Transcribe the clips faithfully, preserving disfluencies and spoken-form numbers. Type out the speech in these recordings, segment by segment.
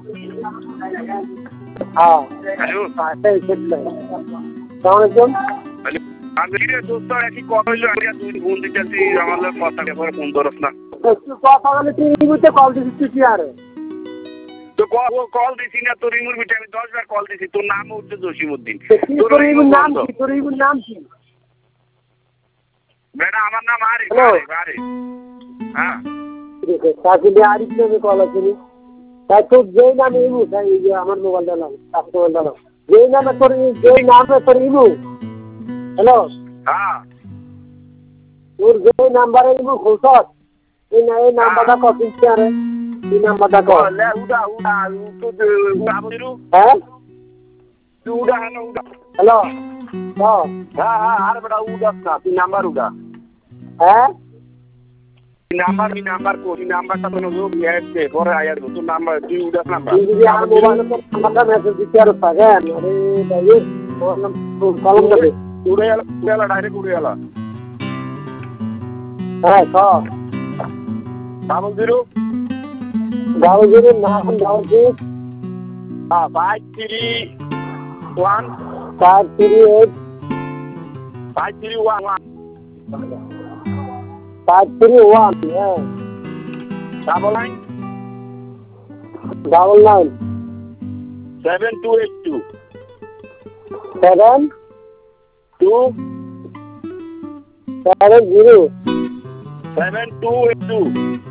हाँ हेलो सही सलामकुम আমি রে দোস্ত একই কথা হইলো আমি তুই ফোন দিতেছি আমার লোক কথা করে ফোন ধরস না কথা বলে তুই রিমুতে কল দিছিস কি আরে তো কল দিছি না তোর রিমুর বিটে আমি দশ বার কল দিছি তোর নাম হচ্ছে জসিমউদ্দিন তোর রিমুর নাম কি তোর রিমুর নাম কি বেটা আমার নাম আরিফ আরিফ হ্যাঁ তাহলে আরিফ নামে কল আছে তাই তোর যেই নামে ইমু তাই আমার মোবাইলটা নাম মোবাইলটা নাম যেই নামে তোর যেই নামে তোর ইমু হ্যালো হ্যাঁ তোর যেই নাম্বারে ইমু খুলছস এই না এই নাম্বারটা কপি করে এই নাম্বারটা কর লে উড়া উড়া তো উড়া বলিরু হ্যাঁ তুই উড়া না উড়া হ্যালো হ্যাঁ হ্যাঁ হ্যাঁ আরে বেটা উড়া না তুই নাম্বার উড়া হ্যাঁ নাম্বার নি নাম্বার কোন নাম্বারটা তো লোক ইয়াতে পরে আয়া তো নাম্বার তুই উড়া নাম্বার যদি আমার মোবাইলে নাম্বারটা মেসেজ দিতে আর পাগে আরে ভাই তোর নাম কলম দেবে উড়ে গেল উড়ে ডাইরেক্ট উড়ে গেল হ্যাঁ কর double zero double zero nine double six হ্যাঁ five three one five three eight five three one one five three one হ্যাঁ double nine double nine seven two eight two seven two seven zero seven two eight two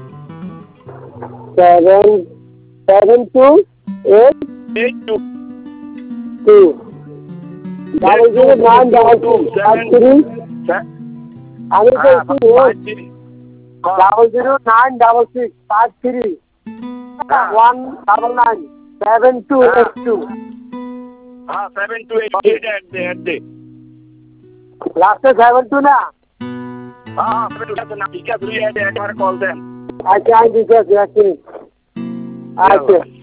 seven seven two eight eight two two double zero nine double two five three আমি বলছি double zero nine double six five three one double nine seven two eight two হ্যাঁ seven two eight eight এট দে এট দে লাস্টে seven two না হ্যাঁ সেভেন টু না ঠিক আছে তুই এট এট আমার কল দেন আচ্ছা আমি দিচ্ছি আচ্ছা আচ্ছা